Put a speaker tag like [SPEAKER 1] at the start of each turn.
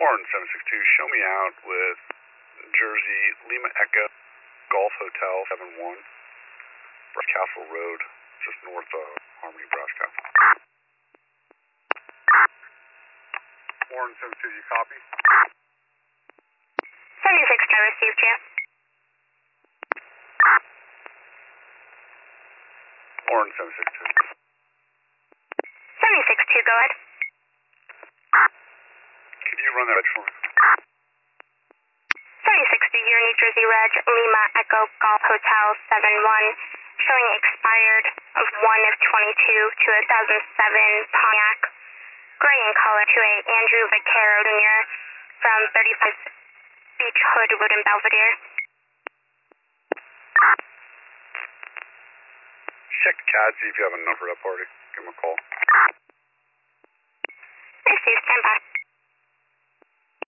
[SPEAKER 1] Horn 762, show me out with Jersey, Lima Echo, Golf Hotel 71, Brass Castle Road, just north of Harmony Brass Castle. Horn 762, you copy?
[SPEAKER 2] 76, I received you.
[SPEAKER 1] Horn 762.
[SPEAKER 2] 76-2, go ahead.
[SPEAKER 1] Can you run that for me?
[SPEAKER 2] 76 Year New Jersey Reg, Lima Echo Golf Hotel 71, showing expired of 1 of 22 to a 2007 Pontiac, gray in color to a Andrew Vaquero Jr. from 35 Beach Hood Wood in Belvedere.
[SPEAKER 1] Check the CAD, see if you have a number for that party. Give him a call.
[SPEAKER 2] Receive, stand by.